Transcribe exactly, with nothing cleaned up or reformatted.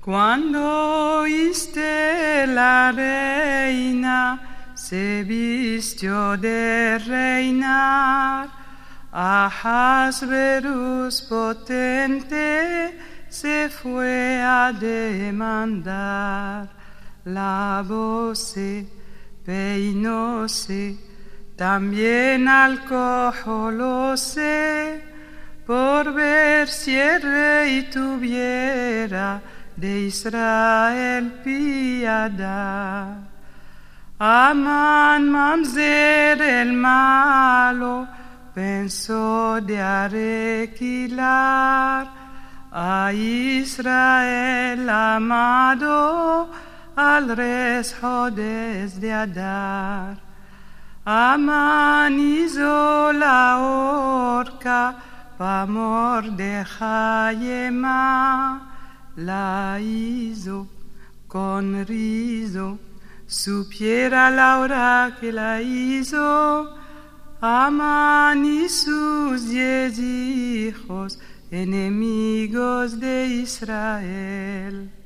Cuando oíste la reina se vistió de reinar, Ahasverus potente se fue a demandar. Lavóse, peinóse, también al cojo lo sé, por ver si el rey tuviera de Israel piedad. Amán, mamzer el malo, pensó de aniquilar a Israel amado, al riesgo desde dar. Amán hizo la horca pa' Mordejai, la hizo con rizo, supiera Laura que la hizo. Amán y sus diez hijos, enemigos de Israel.